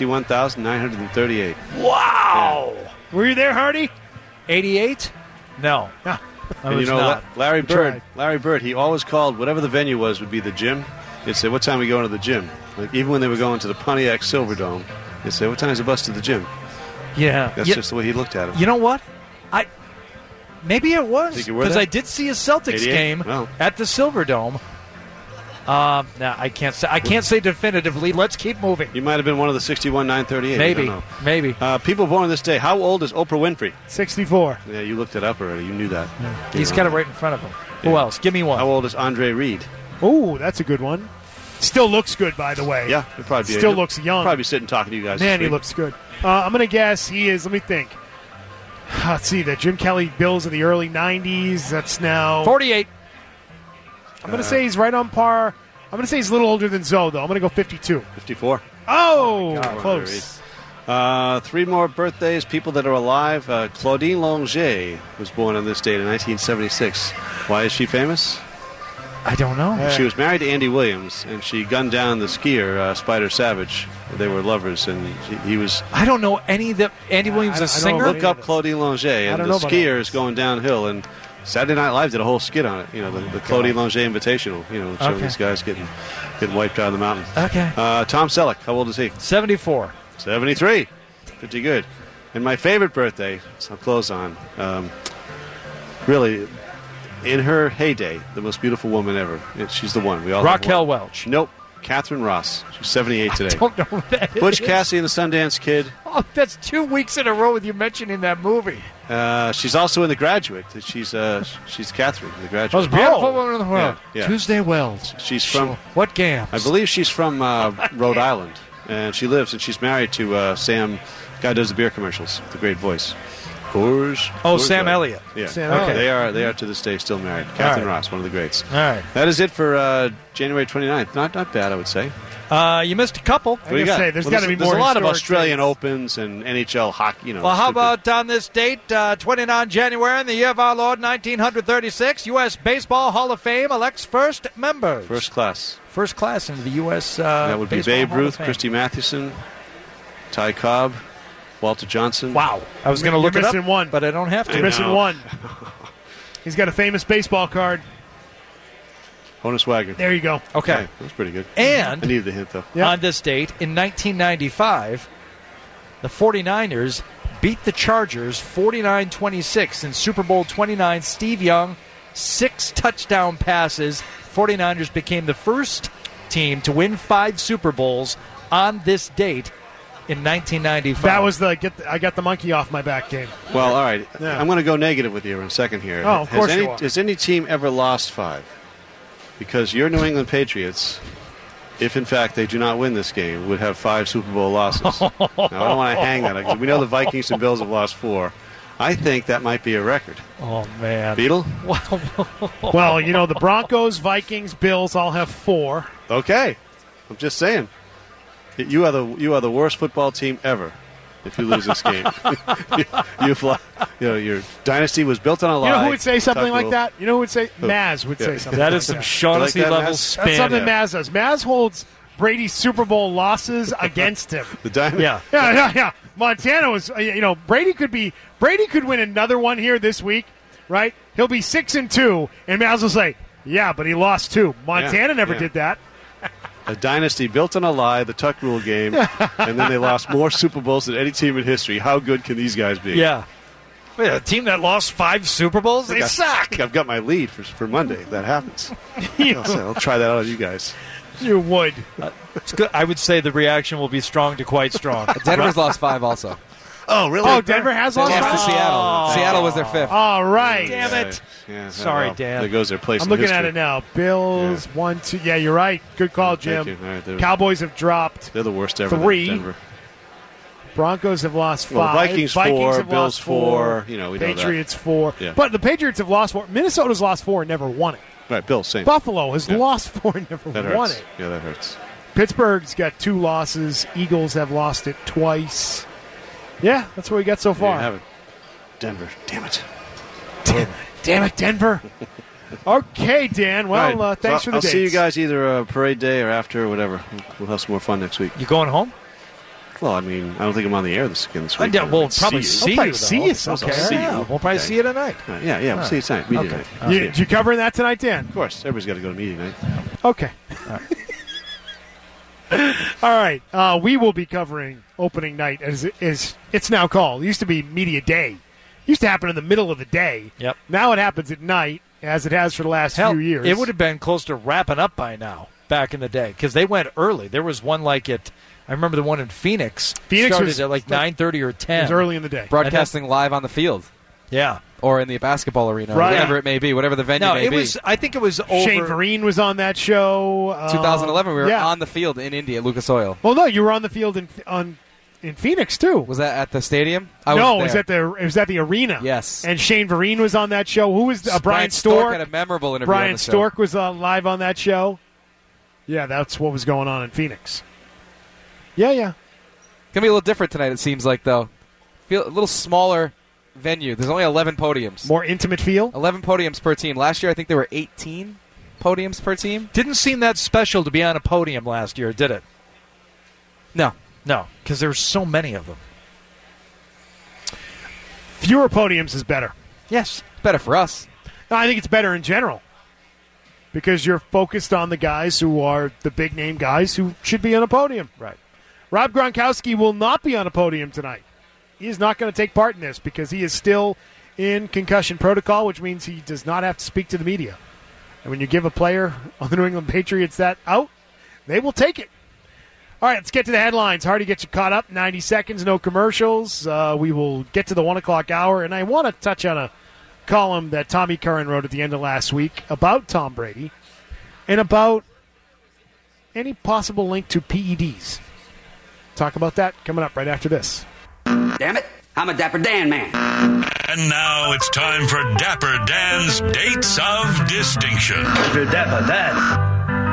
61,938. Wow. Yeah. Were you there, Hardy? 88? No. And you know, Larry Bird, he always called whatever the venue was would be the gym. He'd say, what time are we going to the gym? Like, even when they were going to the Pontiac Silverdome, he'd say, what time is the bus to the gym? Yeah. That's just the way he looked at it. You know what? Maybe it was. Think you were Because there? I did see a Celtics 88? game at the Silverdome. Now, I can't say definitively. Let's keep moving. You might have been one of the 61,938. Maybe. People born on this day. How old is Oprah Winfrey? 64. Yeah, you looked it up already. You knew that. Yeah. He's got it right in front of him. Yeah. Who else? Give me one. How old is Andre Reed? Oh, that's a good one. Still looks good, by the way. Yeah, he'll probably be. Still looks young. Probably sitting talking to you guys. Man, he looks good. I'm going to guess he is. Let me think. Let's see. The Jim Kelly Bills of the early 90s. That's now 48. I'm going to say he's right on par. I'm going to say he's a little older than Zoe, though. I'm going to go 52. 54. Oh, close. 3 more birthdays, people that are alive. Claudine Longet was born on this date in 1976. Why is she famous? I don't know. She was married to Andy Williams, and she gunned down the skier, Spider Savage. They were lovers, and he was... I don't know any that Andy Williams is a singer. Look up Claudine Longet, and the skier is going downhill, and Saturday Night Live did a whole skit on it. You know, the Claudine Longet Invitational. You know, showing these guys getting wiped out of the mountain. Okay. Tom Selleck, how old is he? 74. 73. Pretty good. And my favorite birthday, so I'll close on, really, in her heyday, the most beautiful woman ever. She's the one. We all Raquel Welch. Nope. Catherine Ross. She's 78 today. I don't know who that Butch is. Cassidy and the Sundance Kid. Oh, that's 2 weeks in a row with you mentioning that movie. She's also in The Graduate. She's Catherine in The Graduate. Most beautiful woman in the world. Yeah. Tuesday Wells. She's from... What Gams? I believe she's from Rhode Island. And she lives, and she's married to Sam, guy who does the beer commercials, the great voice. Coors. Oh, Sam Elliott. Yeah. Sam Elliott. They are to this day still married. Catherine Ross, one of the greats. All right. That is it for January 29th. Not bad, I would say. You missed a couple. What do you got? There's got to be more. There's a lot of historic Australian dates. Opens and NHL hockey. You know. Well, how about on this date, 29 January in the year of our Lord, 1936, U.S. Baseball Hall of Fame elects first members. First class. First class into the U.S. That would be Baseball Babe Hall of Ruth, Fame. Christy Mathewson, Ty Cobb, Walter Johnson. Wow. I was going to look it up, missing one. but I don't have to. You're missing one. He's got a famous baseball card. Honus Wagner. There you go. Okay. That was pretty good. And I needed the hint, though. on this date, in 1995, the 49ers beat the Chargers 49-26 in Super Bowl 29. Steve Young, 6 touchdown passes. 49ers became the first team to win 5 Super Bowls on this date in 1995. That was the I got the monkey off my back game. Well, all right. Yeah. I'm going to go negative with you in a second here. Oh, of course you are. Has any team ever lost 5? Because your New England Patriots, if in fact they do not win this game, would have 5 Super Bowl losses. Now, I don't want to hang that because we know the Vikings and Bills have lost 4. I think that might be a record. Oh, man. Beetle? Well, you know, the Broncos, Vikings, Bills all have 4. Okay. I'm just saying. You are the worst football team ever if you lose this game. Your dynasty was built on a lie. You know who would say something Tuck like rule. that? You know who would say? Who? Maz would say something. That is some like Shaughnessy You like that, level Maz? spin. That's something Maz does. Maz holds Brady's Super Bowl losses against him. The dynasty. Yeah. Montana was, Brady could win another one here this week, right? He'll be 6-2, and Maz will say, yeah, but he lost 2. Montana never did that. A dynasty built on a lie, the Tuck Rule game, and then they lost more Super Bowls than any team in history. How good can these guys be? Yeah. Wait, a team that lost 5 Super Bowls? They suck. I've got my lead for Monday if that happens. I'll try that out on you guys. You would. It's good. I would say the reaction will be strong to quite strong. Denver's lost 5 also. Oh, really? Oh, Denver has lost Lost to 5? Seattle. Oh. Seattle was their 5th. All right. Damn it. Yeah, Sorry, well, Dan. There goes their place I'm in looking history. at it now. Bills, 1, 2. Yeah, you're right. Good call, Jim. Thank you. All right, Cowboys have dropped they're the worst ever. 3. Denver. Broncos have lost 5. Well, Vikings 4, have Bills lost 4. You know, we know that. Patriots 4. Yeah. But the Patriots have lost 4. Minnesota's lost 4 and never won it. Right, Bills, same. Buffalo has lost 4 and never That won hurts. it. Yeah, that hurts. Pittsburgh's got 2 losses. Eagles have lost it twice. Yeah, that's what we got so There far. you have it. Denver. Damn it. Damn it, Denver. Okay, Dan. Well, All right. thanks So for the I'll dates. see you guys either parade day or after or whatever. We'll have some more fun next week. You going home? Well, I mean, I don't think I'm on the air this week. We'll probably see you. We'll probably see you though. sometime. Okay. I'll see Yeah, you. we'll probably see you tonight. Yeah, we'll see you tonight. Media Okay. night. Did you cover that tonight, Dan? Of course, everybody's got to go to media night. Okay. All right. We will be covering opening night as it's now called. It used to be media day. It used to happen in the middle of the day. Yep. Now it happens at night, as it has for the last Hell, few years. it would have been close to wrapping up by now back in the day because they went early. There was one like it. I remember the one in Phoenix. Phoenix started was at like 9:30 or 10. It was early in the day. Broadcasting live on the field. Yeah. Or in the basketball arena, Right. or whatever it may be, whatever the venue No, may it be. was. I think it was over. Shane Vereen was on that show. 2011, we were yeah. on the field in Indy at Lucas Oil. Well, no, you were on the field in in Phoenix too. Was that at the stadium? No, it was at the arena. Yes. And Shane Vereen was on that show. Who was Brian Stork? had a memorable interview. Brian on the show. Stork was live on that show. Yeah, that's what was going on in Phoenix. Yeah. Gonna be a little different tonight. It seems like though. Feel a little smaller venue. There's only 11 podiums. More intimate feel. 11 podiums per team. Last year, I think there were 18 podiums per team. Didn't seem that special to be on a podium last year, did it? No, because there's so many of them. Fewer podiums is better. Yes, better for us. No, I think it's better in general because you're focused on the guys who are the big name guys who should be on a podium. Right. Rob Gronkowski will not be on a podium tonight. He is not going to take part in this because he is still in concussion protocol, which means he does not have to speak to the media. And when you give a player on the New England Patriots that out, they will take it. All right, let's get to the headlines. Hardy gets you caught up. 90 seconds, no commercials. We will get to the 1 o'clock hour, and I want to touch on a column that Tommy Curran wrote at the end of last week about Tom Brady and about any possible link to PEDs. Talk about that coming up right after this. Damn it, I'm a Dapper Dan man. And now it's time for Dapper Dan's Dates of Distinction. Dapper Dan.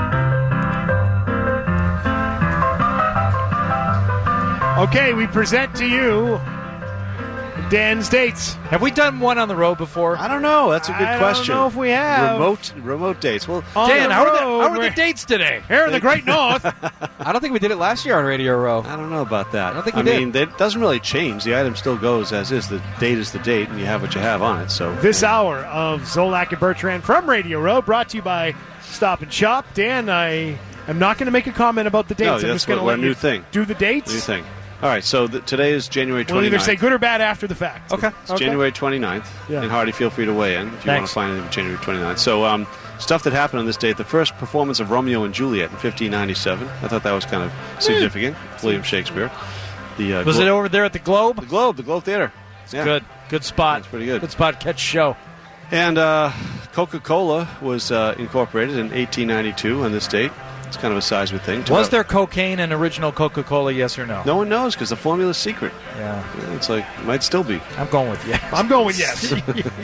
Okay, we present to you Dan's dates. Have we done one on the road before? I don't know. That's a good question. I don't know if we have. Remote dates. Well, Dan, how are the dates today? Here in the Great North. I don't think we did it last year on Radio Row. I don't know about that. I don't think we did. I mean, it doesn't really change. The item still goes as is. The date is the date, and you have what you have on it. So this hour of Zolak and Bertrand from Radio Row, brought to you by Stop and Shop. Dan, I am not going to make a comment about the dates. No, I'm that's just going to let new you thing. do the dates. New thing. All right, so today is January 29th. We'll either say good or bad after the fact. Okay. It's January 29th. Yeah. And Hardy, feel free to weigh in if you want to find it January 29th. So stuff that happened on this date, the first performance of Romeo and Juliet in 1597. I thought that was kind of significant. William Shakespeare. Was it over there at the Globe? The Globe Theater. Yeah. Good spot. That's pretty good. Good spot, catch show. And Coca-Cola was incorporated in 1892 on this date. It's kind of a seismic thing. Was there cocaine in original Coca-Cola, yes or no? No one knows because the formula's secret. Yeah. It's like, it might still be. I'm going with yes. I'm going with yes.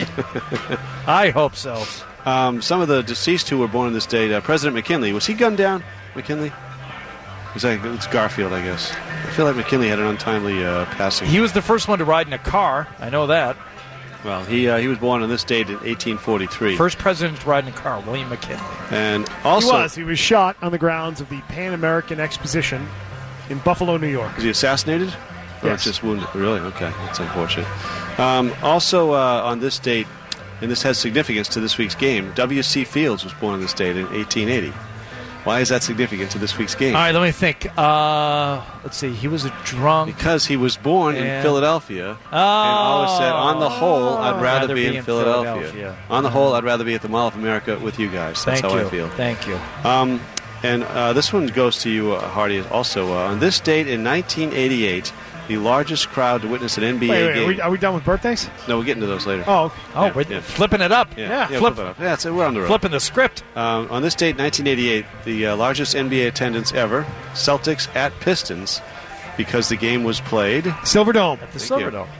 I hope so. Some of the deceased who were born on this date, President McKinley, was he gunned down? McKinley? It's Garfield, I guess. I feel like McKinley had an untimely passing. He was the first one to ride in a car. I know that. Well, he was born on this date in 1843. First president to ride in a car, William McKinley. And also, He was shot on the grounds of the Pan American Exposition in Buffalo, New York. Was he assassinated? Or Yes. just wounded? Really? Okay, that's unfortunate. Also, on this date, and this has significance to this week's game, W.C. Fields was born on this date in 1880. Why is that significant to this week's game? All right, let me think. Let's see. He was a drunk. Because he was born in Philadelphia and always said, on the whole, I'd rather be in Philadelphia. On the whole, I'd rather be at the Mall of America with you guys. That's how I feel. Thank you. And this one goes to you, Hardy, also. On this date in 1988, the largest crowd to witness an NBA game. Are we done with birthdays? No, we'll get into those later. Oh, okay. We're flipping it up. Flip it up. Yeah, we're on the road. Flipping the script. On this date, 1988, the largest NBA attendance ever, Celtics at Pistons, because the game was played. Silverdome. At the Silverdome.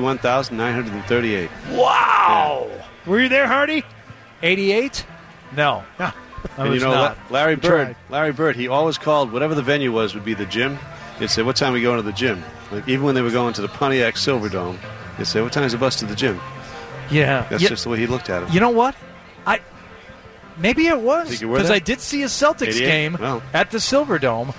61,938. Wow. Yeah. Were you there, Hardy? 88? No. And you know, Larry Bird, he always called whatever the venue was would be the gym. He'd say, what time are we going to the gym? Like, even when they were going to the Pontiac Silverdome, he'd say, what time is the bus to the gym? Yeah. That's just the way he looked at it. You know what? Maybe it was. Think you were because there? I did see a Celtics 88? game at the Silverdome.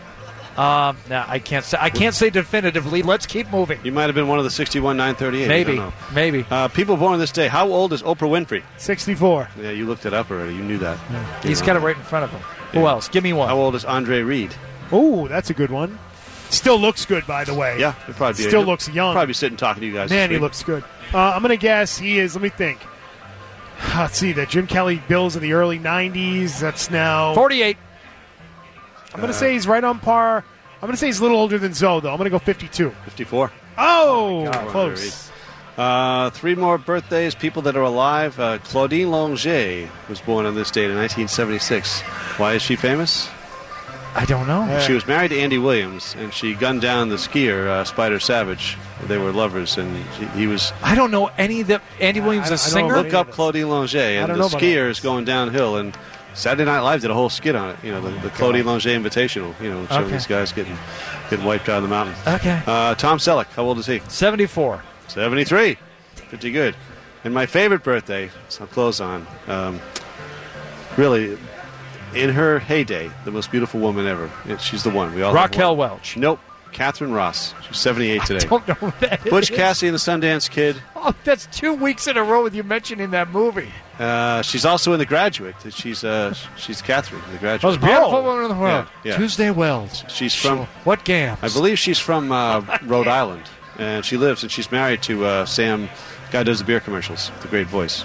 Now I can't say definitively. Let's keep moving. You might have been one of the 61,938. Maybe. People born this day. How old is Oprah Winfrey? 64. Yeah, you looked it up already. You knew that. Yeah. He's got it right in front of him. Who else? Give me one. How old is Andre Reed? Oh, that's a good one. Still looks good, by the way. Yeah, he'll probably be Still looks young. Probably sitting talking to you guys. Man, he looks good. I'm going to guess he is. Let me think. Let's see. The Jim Kelly Bills of the early 90s. That's now 48. I'm going to say he's right on par. I'm going to say he's a little older than Zoe, though. I'm going to go 52. 54. Oh, close. 3 more birthdays. People that are alive. Claudine Longet was born on this date in 1976. Why is she famous? I don't know. She was married to Andy Williams, and she gunned down the skier, Spider Savage. They were lovers, and he was... I don't know any that Andy Williams is a singer. Look up Claudine Longet, and the skier is going downhill, and Saturday Night Live did a whole skit on it. You know, the Claudine Longet Invitational. You know, showing these guys getting wiped out of the mountain. Okay. Tom Selleck, how old is he? 74. 73. Pretty good. And my favorite birthday, so I'll close on, really, in her heyday, the most beautiful woman ever. She's the one. We all Raquel Welch. Nope. Catherine Ross. She's 78 today. I don't know who that Butch is. Cassidy and the Sundance Kid. Oh, that's 2 weeks in a row with you mentioning that movie. She's also in The Graduate. She's Catherine in The Graduate. Most beautiful woman in the world. Yeah. Tuesday Wells. She's from... What Gams? I believe she's from Rhode Island. And she's married to Sam, guy who does the beer commercials, the great voice.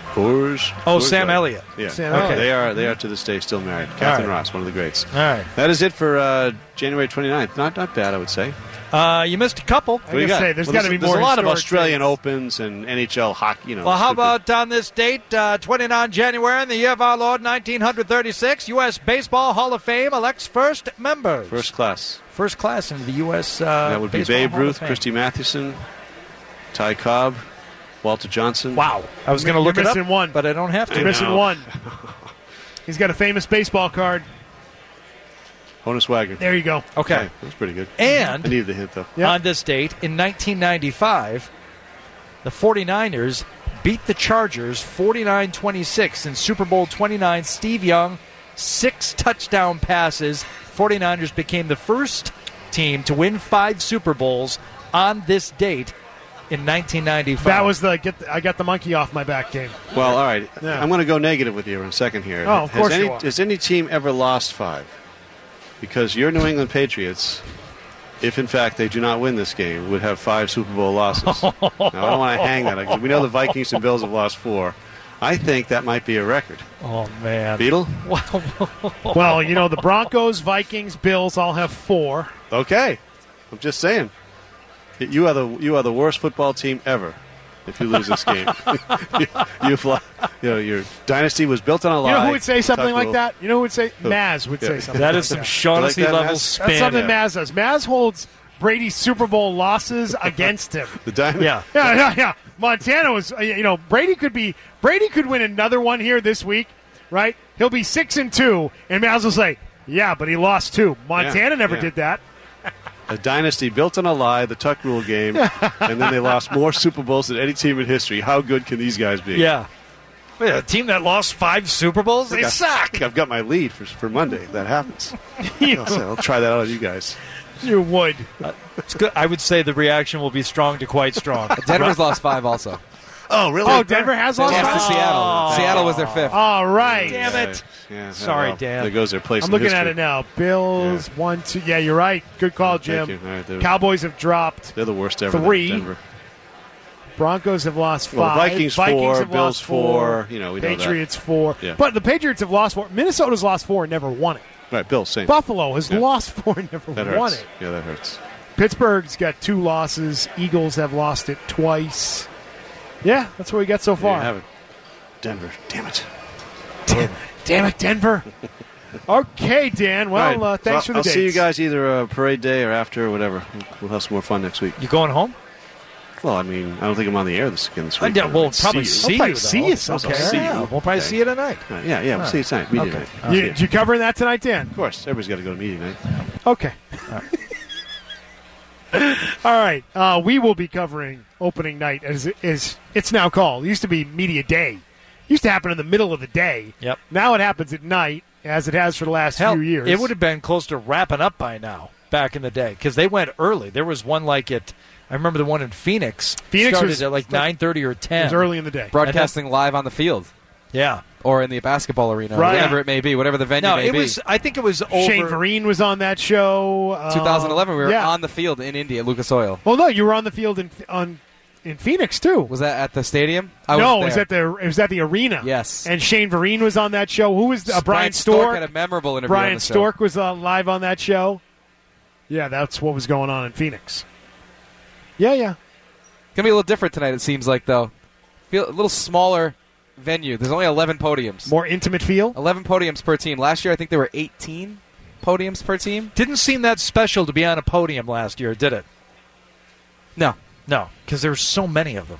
Sam Elliott. Yeah. Sam Elliott. They are to this day still married. Catherine Ross, one of the greats. All right. That is it for January 29th. Not bad, I would say. You missed a couple. What do you got? There's got to be more. There's a lot of historic Australian things. Opens and NHL hockey. You know. Well, how about on this date, 29 January in the year of our Lord, 1936, U.S. Baseball Hall of Fame elects first members. First class. First class into the U.S. That would be Baseball Babe Hall of Ruth, Fame. Christy Mathewson, Ty Cobb, Walter Johnson. Wow. I was going to look it missing up, one. but I don't have to. You're missing one. He's got a famous baseball card. Honus Wagner. There you go. Okay. That was pretty good. And I needed the hint, though. on this date, in 1995, the 49ers beat the Chargers 49-26 in Super Bowl 29. Steve Young, 6 touchdown passes. 49ers became the first team to win 5 Super Bowls on this date in 1995. That was the I got the monkey off my back game. Well, all right. Yeah. I'm going to go negative with you in a second here. Oh, of course you are. Has any team ever lost 5? Because your New England Patriots, if in fact they do not win this game, would have 5 Super Bowl losses. Now, I don't want to hang that. We know the Vikings and Bills have lost 4. I think that might be a record. Oh, man. Beetle? Well, you know, the Broncos, Vikings, Bills all have 4. Okay. I'm just saying. You are the worst football team ever if you lose this game. Your dynasty was built on a lie. You know who would say something Tuck like rule. that? You know who would say? Who? Maz would say something That like is some that. Shaughnessy You like that, level Maz? spin. That's something Maz does. Maz holds Brady's Super Bowl losses against him. The dynasty. Yeah. Montana was, Brady could win another one here this week, right? He'll be 6-2, and Maz will say, yeah, but he lost 2. Montana never did that. A dynasty built on a lie, the Tuck Rule game, and then they lost more Super Bowls than any team in history. How good can these guys be? Yeah. Wait, a team that lost 5 Super Bowls? They I suck. think I've got my lead for Monday. If that happens. I'll try that out on you guys. You would. It's good. I would say the reaction will be strong to quite strong. Denver's lost 5 also. Oh, really? Oh, Denver has lost Lost to 5? Seattle. Oh. Seattle was their 5th. All right. Damn it. Yeah, Sorry, well, Dan. There goes their place I'm in looking history. at it now. Bills, 1, 2. Yeah, you're right. Good call, Jim. Thank you. All right, Cowboys have dropped they're the worst ever. 3. Denver. Broncos have lost 5. Well, Vikings 4, have Bills lost 4. we know that. Patriots 4. Yeah. But the Patriots have lost 4. Minnesota's lost 4 and never won it. Right, Bills, same. Buffalo has lost 4 and never That won hurts. it. Yeah, that hurts. Pittsburgh's got 2 losses. Eagles have lost it twice. Yeah, that's what we got so There you far. have it. Denver. Damn it. Damn it, Denver. Okay, Dan. Well, All right, thanks so for the I'll dates. see you guys either parade day or after or whatever. We'll have some more fun next week. You going home? Well, I mean, I don't think I'm on the air this week. Yeah, we'll probably see you. see you though. sometime. Okay. See you. Yeah, we'll probably see you tonight. Yeah, we'll see you tonight. Media Okay. night. You, you covering that tonight, Dan? Of course, everybody's got to go to media night. Okay. All right. We will be covering opening night as it's now called. It used to be media day. It used to happen in the middle of the day. Yep. Now it happens at night, as it has for the last Hell, few years. it would have been close to wrapping up by now back in the day because they went early. There was one like it. I remember the one in Phoenix. Phoenix started was at like 9:30 or 10. It was early in the day. Broadcasting live on the field. Yeah. Or in the basketball arena, Right. whatever it may be, whatever the venue No, may it be. was. I think it was over. Shane Vereen was on that show. 2011, we were yeah. on the field in Indy at Lucas Oil. Well, no, you were on the field in Phoenix too. Was that at the stadium? No, was it was at the arena. Yes. And Shane Vereen was on that show. Who was Brian Stork? had a memorable interview Brian on the show. Stork was live on that show. Yeah, that's what was going on in Phoenix. Yeah. Gonna be a little different tonight. It seems like though, feel a little smaller venue. There's only 11 podiums. More intimate feel. 11 podiums per team. Last year I think there were 18. podiums per team. Didn't seem that special to be on a podium last year, did it? No. No, because there's so many of them.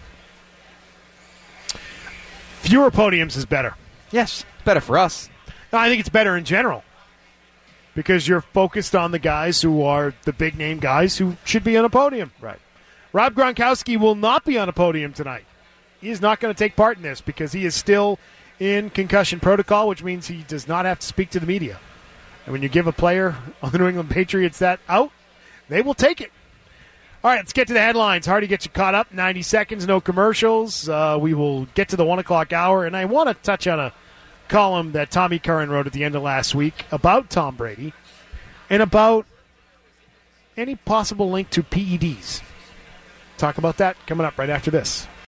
Fewer podiums is better. Yes. It's better for us. No, I think it's better in general because you're focused on the guys who are the big-name guys who should be on a podium. Right. Rob Gronkowski will not be on a podium tonight. He is not going to take part in this because he is still in concussion protocol, which means he does not have to speak to the media. And when you give a player on the New England Patriots that out, they will take it. All right, let's get to the headlines. Hardy gets you caught up. 90 seconds, no commercials. We will get to the 1 o'clock hour, and I want to touch on a column that Tommy Curran wrote at the end of last week about Tom Brady and about any possible link to PEDs. Talk about that coming up right after this.